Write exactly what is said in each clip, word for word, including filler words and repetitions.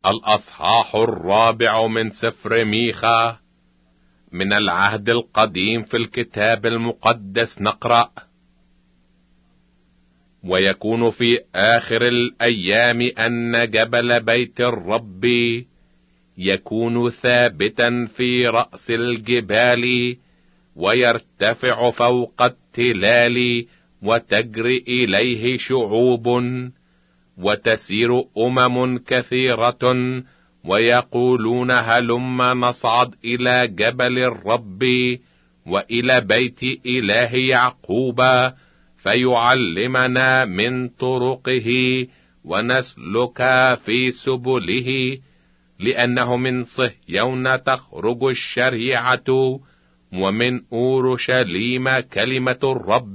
الأصحاح الرابع من سفر ميخا. من العهد القديم في الكتاب المقدس نقرأ: ويكون في آخر الأيام أن جبل بيت الرب يكون ثابتا في رأس الجبال، ويرتفع فوق التلال، وتجري إليه شعوب، وتسير أمم كثيرة، ويقولون هلم نصعد إلى جبل الرب وإلى بيت إله يعقوب، فيعلمنا من طرقه ونسلك في سبله، لأنه من صهيون تخرج الشريعة، ومن أورشليم كلمة الرب.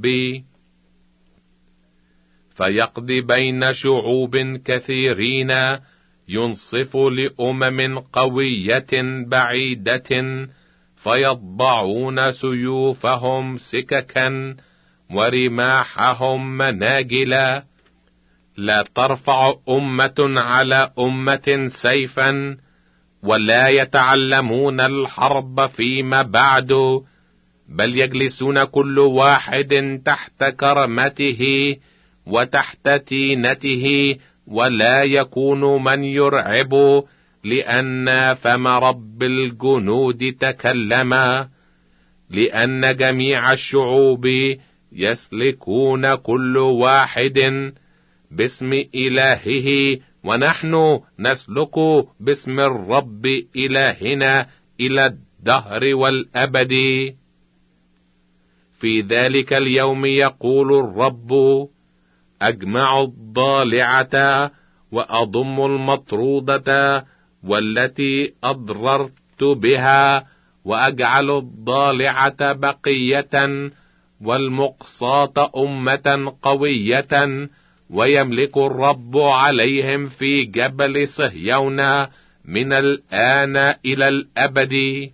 فيقضي بين شعوب كثيرين، ينصف لأمم قوية بعيدة، فيضبعون سيوفهم سككا ورماحهم مناجلا. لا ترفع أمة على أمة سيفا، ولا يتعلمون الحرب فيما بعد، بل يجلسون كل واحد تحت كرمته وتحت تينته، ولا يكون من يرعب، لأن فم رب الجنود تكلم. لأن جميع الشعوب يسلكون كل واحد باسم إلهه، ونحن نسلك باسم الرب إلهنا إلى الدهر والأبد. في ذلك اليوم يقول الرب: أجمع الضالعة وأضم المطرودة والتي أضررت بها، وأجعل الضالعة بقية والمقصاة أمة قوية، ويملك الرب عليهم في جبل صهيون من الآن إلى الأبد.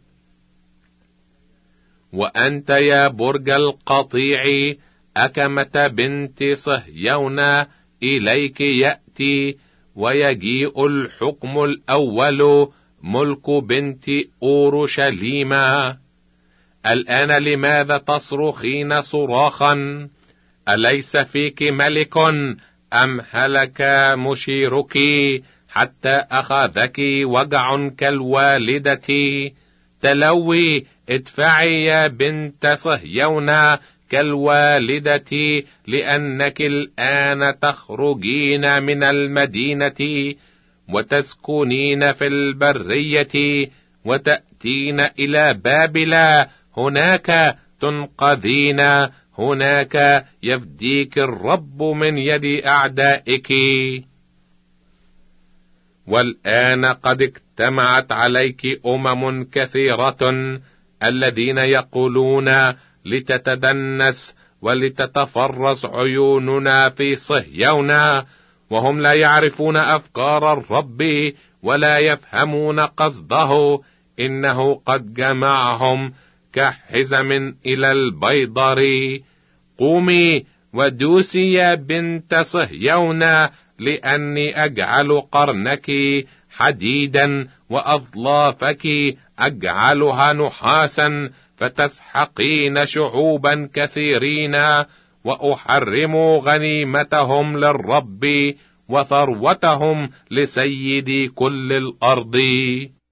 وأنت يا برج القطيع أكمة بنت صهيون، إليك يأتي ويجيء الحكم الأول، ملك بنت أورشليم. الآن لماذا تصرخين صراخا؟ أليس فيك ملك؟ أم هلك مشيرك حتى أخذك وجع كالوالدة؟ تلوي، ادفعي يا بنت صهيون كالوالدة، لأنك الآن تخرجين من المدينة وتسكنين في البرية، وتأتين إلى بابل، هناك تنقذين، هناك يفديك الرب من يد أعدائك. والآن قد اجتمعت عليك أمم كثيرة، الذين يقولون لتتدنس ولتتفرس عيوننا في صهيون، وهم لا يعرفون أفكار الرب ولا يفهمون قصده، إنه قد جمعهم كحزم إلى البيضر. قومي ودوسي يا بنت صهيون، لأني أجعل قرنك حديدا وأظلافك أجعلها نحاسا، فتسحقين شعوبا كثيرين، وأحرم غنيمتهم للرب وثروتهم لسيد كل الأرض.